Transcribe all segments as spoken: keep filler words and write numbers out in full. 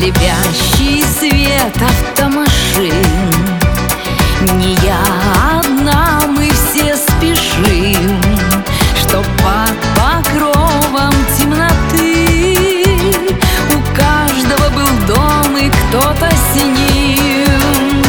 слепящий свет автомашин. Не я одна, мы все спешим, что под покровом темноты у каждого был дом и кто-то с ним.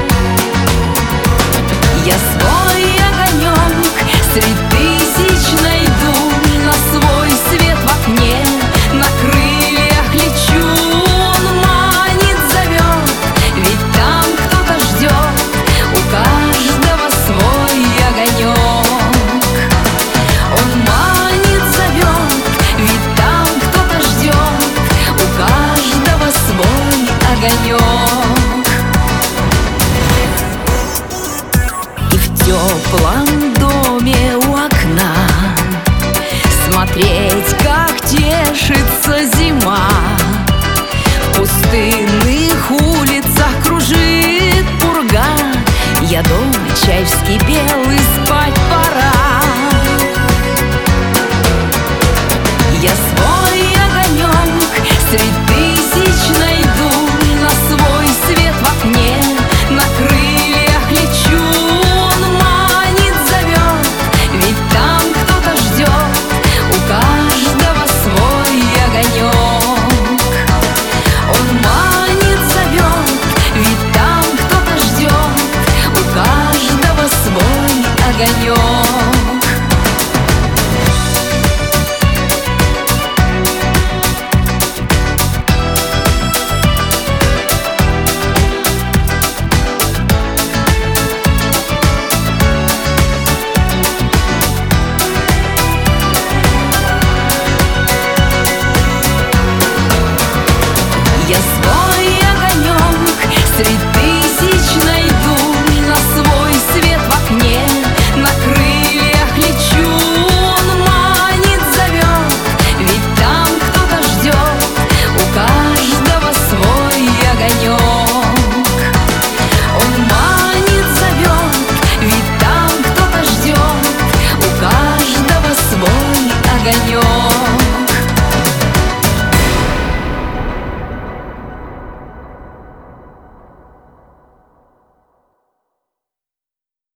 Я свой огонек среди тысяч найду, на свой свет в окне, на крыльях лечу. Он манит, зовет, ведь там кто-то ждет, у каждого свой огонек. Он манит, зовет, ведь там кто-то ждет, у каждого свой огонек. И в теплом доме у окна смотреть, как тешится зима. В пустынных улицах кружит пурга. Я дома, чай вскипел и